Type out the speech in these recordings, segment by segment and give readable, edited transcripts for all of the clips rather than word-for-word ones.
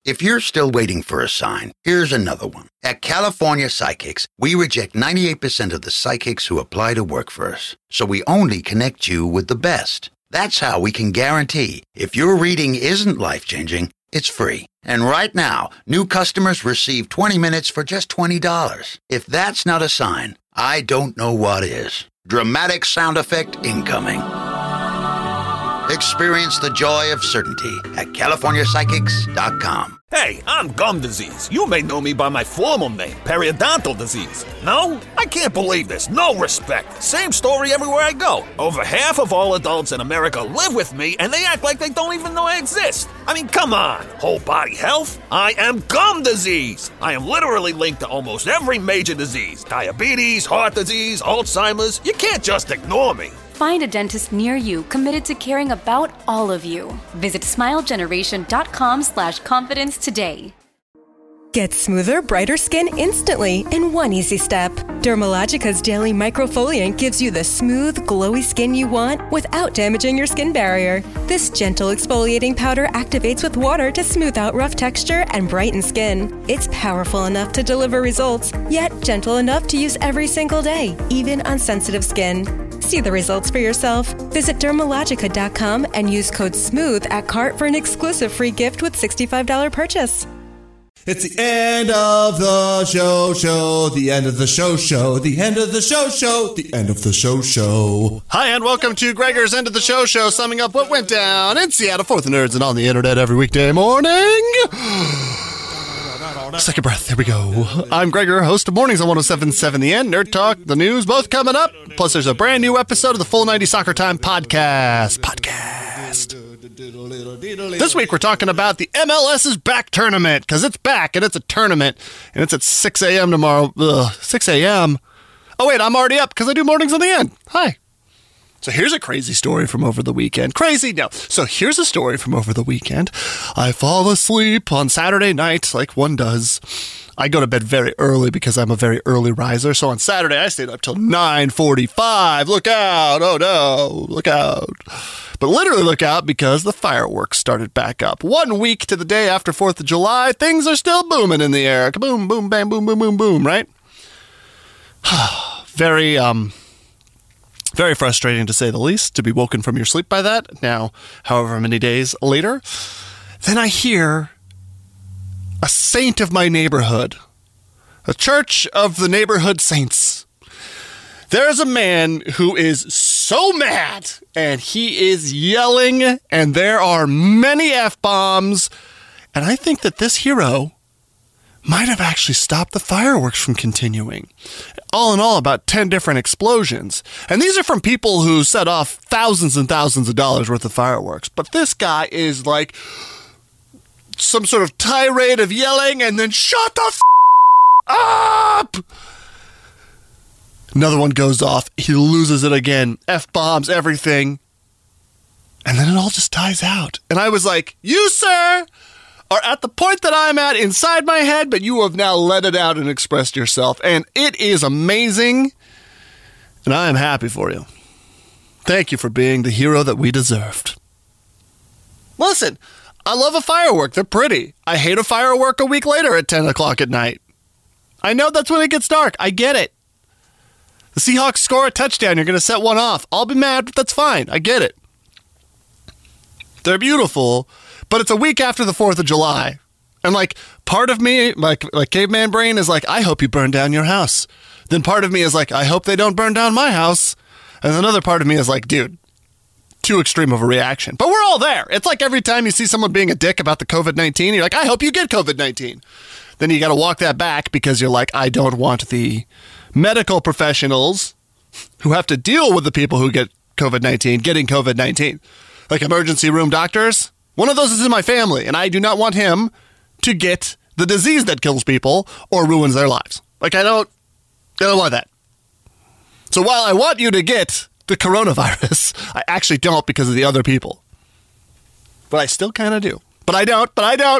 If you're still waiting for a sign, here's another one. At California Psychics, we reject 98% of the psychics who apply to work for us. So we only connect you with the best. That's how we can guarantee if your reading isn't life-changing, it's free. And right now, new customers receive 20 minutes for just $20. If that's not a sign, I don't know what is. Dramatic sound effect incoming. Experience the joy of certainty at CaliforniaPsychics.com. Hey, I'm gum disease. You may know me by my formal name, periodontal disease. No? I can't believe this. No respect. Same story everywhere I go. Over half of all adults in America live with me, and they act like they don't even know I exist. I mean, come on. Whole body health? I am gum disease. I am literally linked to almost every major disease. Diabetes, heart disease, Alzheimer's. You can't just ignore me. Find a dentist near you committed to caring about all of you. Visit smilegeneration.com/confidence today. Get smoother, brighter skin instantly in one easy step. Dermalogica's Daily Microfoliant gives you the smooth, glowy skin you want without damaging your skin barrier. This gentle exfoliating powder activates with water to smooth out rough texture and brighten skin. It's powerful enough to deliver results, yet gentle enough to use every single day, even on sensitive skin. See the results for yourself. Visit Dermalogica.com and use code SMOOTH at cart for an exclusive free gift with $65 purchase. It's the end of the show, the end of the show, the end of the show, the end of the show. Hi, and welcome to Gregor's End of the Show, summing up what went down in Seattle for the nerds and on the internet every weekday morning. Second breath, here we go. I'm Gregor, host of Mornings on 107.7 The End, Nerd Talk, the news, both coming up. Plus, there's a brand new episode of the Full 90 Soccer Time podcast. This week, we're talking about the MLS's back tournament, because it's back, and it's a tournament, and it's at 6 a.m. tomorrow. 6 a.m.? Oh, wait, I'm already up, because I do Mornings on the End. Hi. So here's a crazy story from over the weekend. Crazy? No. So here's a story from over the weekend. I fall asleep on Saturday night like one does. I go to bed very early because I'm a very early riser. So on Saturday, I stayed up till 9:45. Look out. Oh, no. Look out. But literally look out because the fireworks started back up. 1 week to the day after 4th of July, things are still booming in the air. Kaboom, boom, bam, boom, boom, boom, boom, right? Very frustrating, to say the least, to be woken from your sleep by that. Now, however many days later, then I hear a saint of my neighborhood, a church of the neighborhood saints. There's a man who is so mad, and he is yelling, and there are many F-bombs, and I think that this hero might have actually stopped the fireworks from continuing. All in all, about 10 different explosions. And these are from people who set off thousands and thousands of dollars worth of fireworks. But this guy is like some sort of tirade of yelling and then shut the up! Another one goes off. He loses it again. F-bombs, everything. And then it all just dies out. And I was like, you, sir, are at the point that I'm at inside my head, but you have now let it out and expressed yourself. And it is amazing. And I am happy for you. Thank you for being the hero that we deserved. Listen, I love a firework. They're pretty. I hate a firework a week later at 10 o'clock at night. I know that's when it gets dark. I get it. The Seahawks score a touchdown. You're going to set one off. I'll be mad, but that's fine. I get it. They're beautiful. But it's a week after the 4th of July. And like part of me, like caveman brain is like, I hope you burn down your house. Then part of me is like, I hope they don't burn down my house. And another part of me is like, dude, too extreme of a reaction. But we're all there. It's like every time you see someone being a dick about the COVID-19, you're like, I hope you get COVID-19. Then you got to walk that back because you're like, I don't want the medical professionals who have to deal with the people who get COVID-19 getting COVID-19. Like emergency room doctors. One of those is in my family, and I do not want him to get the disease that kills people or ruins their lives. Like, I don't want that. So while I want you to get the coronavirus, I actually don't because of the other people. But I still kind of do. But I don't.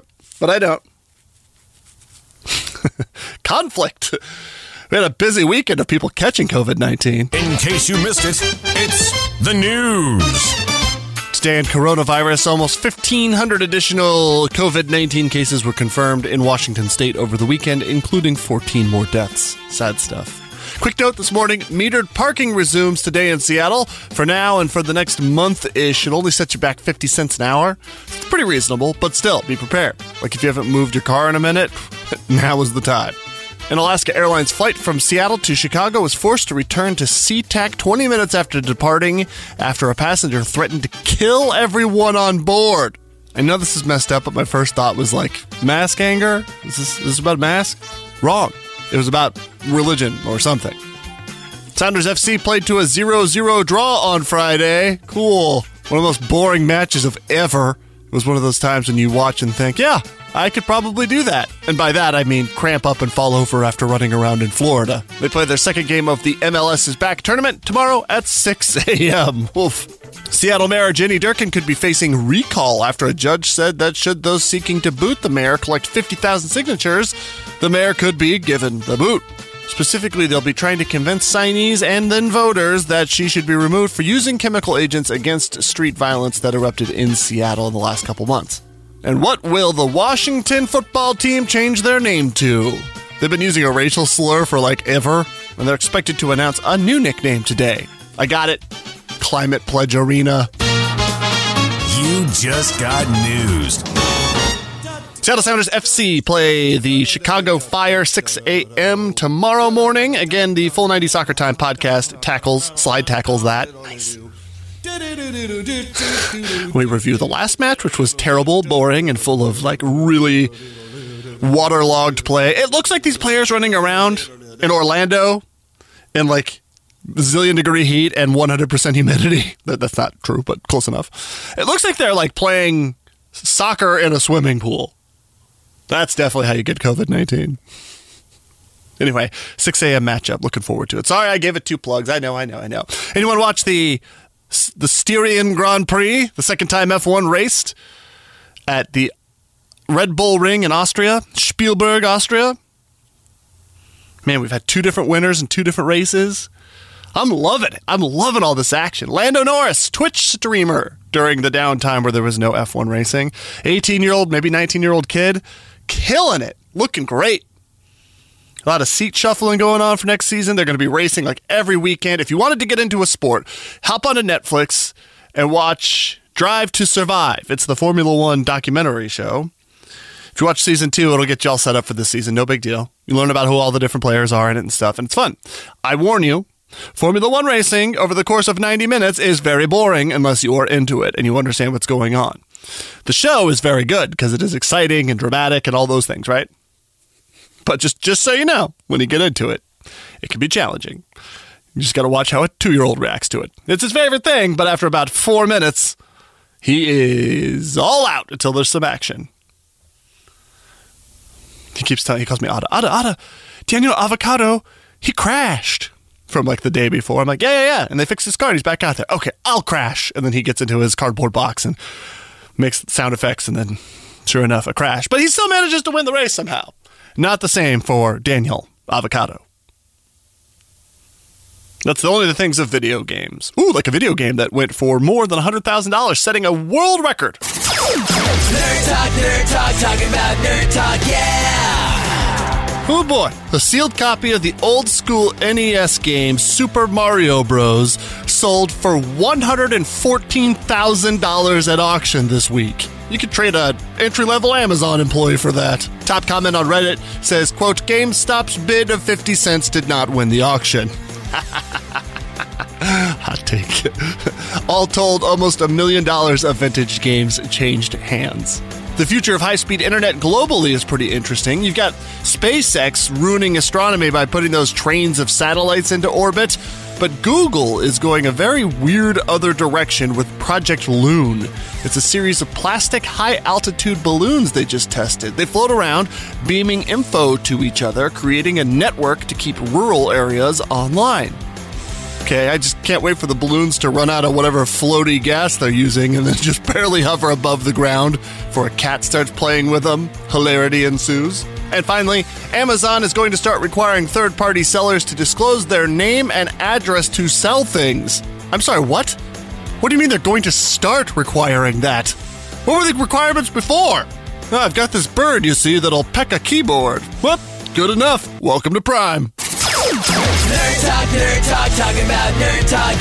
Conflict. We had a busy weekend of people catching COVID-19. In case you missed it, it's the news. Today in coronavirus, almost 1,500 additional COVID-19 cases were confirmed in Washington state over the weekend, including 14 more deaths. Sad stuff. Quick note this morning, metered parking resumes today in Seattle. For now and for the next month-ish, it only sets you back 50 cents an hour. It's pretty reasonable, but still, be prepared. Like if you haven't moved your car in a minute, now is the time. An Alaska Airlines flight from Seattle to Chicago was forced to return to SeaTac 20 minutes after departing after a passenger threatened to kill everyone on board. I know this is messed up, but my first thought was like, mask anger? Is this about mask? Wrong. It was about religion or something. Sounders FC played to a 0-0 draw on Friday. Cool. One of the most boring matches of ever. It was one of those times when you watch and think, yeah, I could probably do that. And by that, I mean cramp up and fall over after running around in Florida. They play their second game of the MLS is Back tournament tomorrow at 6 a.m. Oof. Seattle Mayor Jenny Durkan could be facing recall after a judge said that should those seeking to boot the mayor collect 50,000 signatures, the mayor could be given the boot. Specifically, they'll be trying to convince signees and then voters that she should be removed for using chemical agents against street violence that erupted in Seattle in the last couple months. And what will the Washington football team change their name to? They've been using a racial slur for like ever, and they're expected to announce a new nickname today. I got it. Climate Pledge Arena. You just got news. Seattle Sounders FC play the Chicago Fire 6 a.m. tomorrow morning. Again, the Full 90 Soccer Time podcast slide tackles that. Nice. We review the last match, which was terrible, boring, and full of like really waterlogged play. It looks like these players running around in Orlando in like zillion degree heat and 100% humidity. That's not true, but close enough. It looks like they're like playing soccer in a swimming pool. That's definitely how you get COVID-19. Anyway, 6 a.m. matchup. Looking forward to it. Sorry, I gave it 2 plugs. I know. Anyone watch the Styrian Grand Prix, the second time F1 raced at the Red Bull Ring in Austria, Spielberg, Austria? Man, we've had 2 different winners and 2 different races. I'm loving it. I'm loving all this action. Lando Norris, Twitch streamer during the downtime where there was no F1 racing. 18-year-old, maybe 19-year-old kid, killing it. Looking great. A lot of seat shuffling going on for next season. They're going to be racing like every weekend. If you wanted to get into a sport, hop onto Netflix and watch Drive to Survive. It's the Formula One documentary show. If you watch season 2, it'll get you all set up for this season. No big deal. You learn about who all the different players are in it and stuff, and it's fun. I warn you, Formula One racing over the course of 90 minutes is very boring unless you are into it and you understand what's going on. The show is very good because it is exciting and dramatic and all those things, right? But just so you know, when you get into it, it can be challenging. You just got to watch how a 2-year-old reacts to it. It's his favorite thing, but after about 4 minutes, he is all out until there's some action. He calls me Ada, Daniel Avocado, he crashed from like the day before. I'm like, yeah. And they fixed his car and he's back out there. Okay, I'll crash. And then he gets into his cardboard box and makes sound effects and then, sure enough, a crash. But he still manages to win the race somehow. Not the same for Daniel Avocado. That's only the things of video games. Ooh, like a video game that went for more than $100,000, setting a world record. Nerd Talk, talking about Nerd Talk, yeah! Oh boy, a sealed copy of the old school NES game Super Mario Bros. Sold for $114,000 at auction this week. You could trade an entry-level Amazon employee for that. Top comment on Reddit says, quote, GameStop's bid of 50 cents did not win the auction. Hot take. All told, almost $1 million of vintage games changed hands. The future of high-speed internet globally is pretty interesting. You've got SpaceX ruining astronomy by putting those trains of satellites into orbit, but Google is going a very weird other direction with Project Loon. It's a series of plastic high-altitude balloons they just tested. They float around, beaming info to each other, creating a network to keep rural areas online. Okay, I just can't wait for the balloons to run out of whatever floaty gas they're using and then just barely hover above the ground before a cat starts playing with them. Hilarity ensues. And finally, Amazon is going to start requiring third-party sellers to disclose their name and address to sell things. I'm sorry, what? What do you mean they're going to start requiring that? What were the requirements before? I've got this bird, you see, that'll peck a keyboard. Well, good enough. Welcome to Prime. Nerd Talk, talking about Nerd Talk,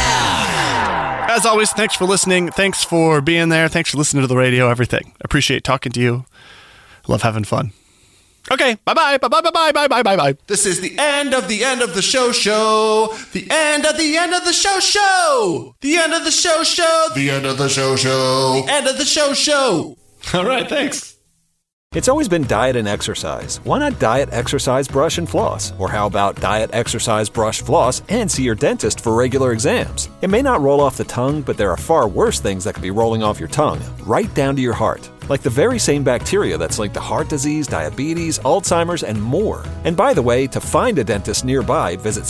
yeah! As always, thanks for listening. Thanks for being there. Thanks for listening to the radio, everything. Appreciate talking to you. Love having fun. Okay, bye-bye, bye-bye. This is the end of the show. The end of the show. The end of the show. The end of the show. The end of the show. All right, thanks. It's always been diet and exercise. Why not diet, exercise, brush, and floss? Or how about diet, exercise, brush, floss, and see your dentist for regular exams? It may not roll off the tongue, but there are far worse things that could be rolling off your tongue, right down to your heart. Like the very same bacteria that's linked to heart disease, diabetes, Alzheimer's, and more. And by the way, to find a dentist nearby, visit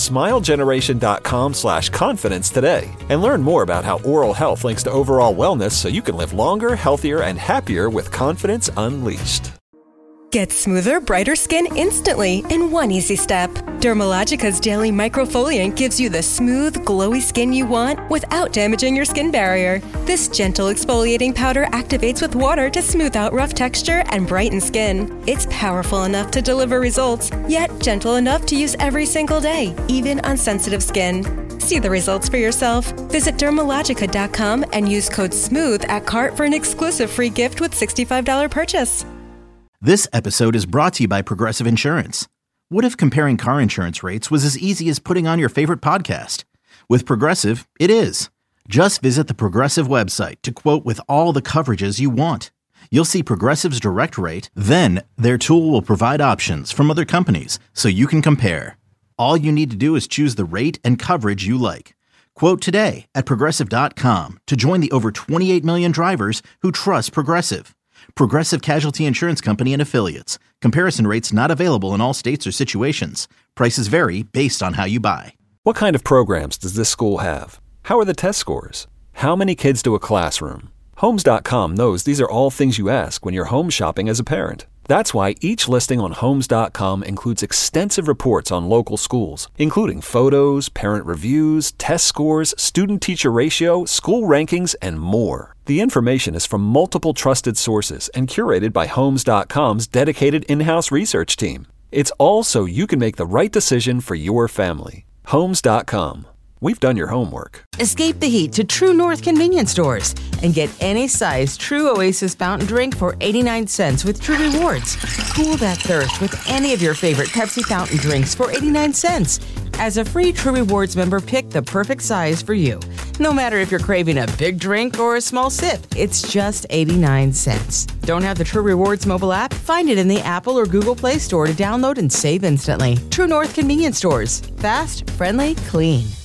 smilegeneration.com/confidence today and learn more about how oral health links to overall wellness so you can live longer, healthier, and happier with confidence unleashed. Get smoother, brighter skin instantly in one easy step. Dermalogica's Daily Microfoliant gives you the smooth, glowy skin you want without damaging your skin barrier. This gentle exfoliating powder activates with water to smooth out rough texture and brighten skin. It's powerful enough to deliver results, yet gentle enough to use every single day, even on sensitive skin. See the results for yourself. Visit Dermalogica.com and use code SMOOTH at cart for an exclusive free gift with $65 purchase. This episode is brought to you by Progressive Insurance. What if comparing car insurance rates was as easy as putting on your favorite podcast? With Progressive, it is. Just visit the Progressive website to quote with all the coverages you want. You'll see Progressive's direct rate, then their tool will provide options from other companies so you can compare. All you need to do is choose the rate and coverage you like. Quote today at Progressive.com to join the over 28 million drivers who trust Progressive. Progressive Casualty Insurance Company and Affiliates. Comparison rates not available in all states or situations. Prices vary based on how you buy. What kind of programs does this school have? How are the test scores? How many kids do a classroom? Homes.com knows these are all things you ask when you're home shopping as a parent. That's why each listing on Homes.com includes extensive reports on local schools, including photos, parent reviews, test scores, student-teacher ratio, school rankings, and more. The information is from multiple trusted sources and curated by Homes.com's dedicated in-house research team. It's all so you can make the right decision for your family. Homes.com. We've done your homework. Escape the heat to True North convenience stores and get any size True Oasis fountain drink for 89 cents with True Rewards. Cool that thirst with any of your favorite Pepsi fountain drinks for 89 cents. As a free True Rewards member, pick the perfect size for you. No matter if you're craving a big drink or a small sip, it's just 89 cents. Don't have the True Rewards mobile app? Find it in the Apple or Google Play Store to download and save instantly. True North convenience stores. Fast, friendly, clean.